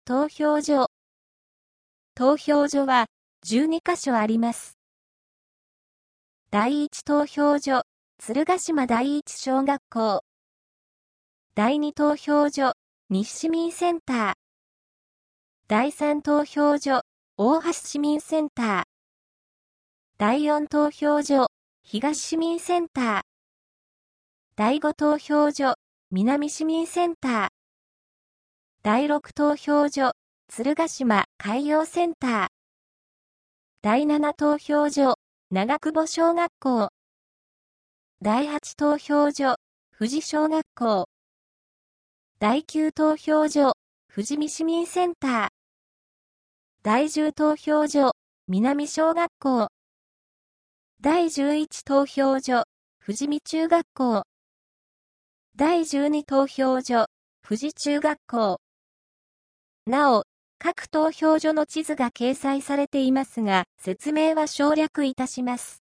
投票所。投票所は12カ所あります。第1投票所、鶴ヶ島第一小学校。第2投票所、西市民センター。第3投票所、大橋市民センター。第4投票所、東市民センター。第5投票所、南市民センター。第6投票所、鶴ヶ島海洋センター。第7投票所、長久保小学校。第8投票所、富士小学校。第9投票所、富士見市民センター。第10投票所、南小学校。第11投票所、富士見中学校。第12投票所、富士中学校。なお、各投票所の地図が掲載されていますが、説明は省略いたします。